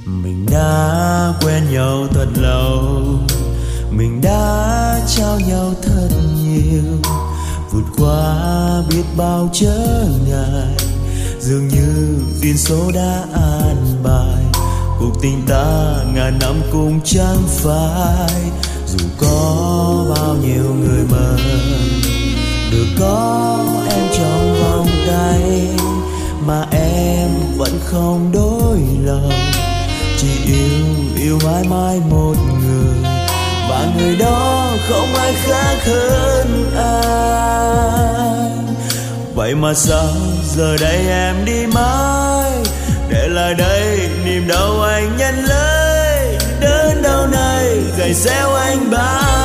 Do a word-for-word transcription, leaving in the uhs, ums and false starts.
Mình đã quen nhau thật lâu, mình đã trao nhau thật nhiều, vượt qua biết bao trở ngại. Dường như duyên số đã an bài, cuộc tình ta ngàn năm cũng chẳng phải. Dù có bao nhiêu người mơ được có em trong vòng tay, mà em vẫn không đổi lòng. Chỉ yêu, yêu mãi mãi một người, và người đó không ai khác hơn anh. Vậy mà sao giờ đây em đi mãi, để lại đây niềm đau anh nhận lấy. Đớn đau này gầy xéo anh bao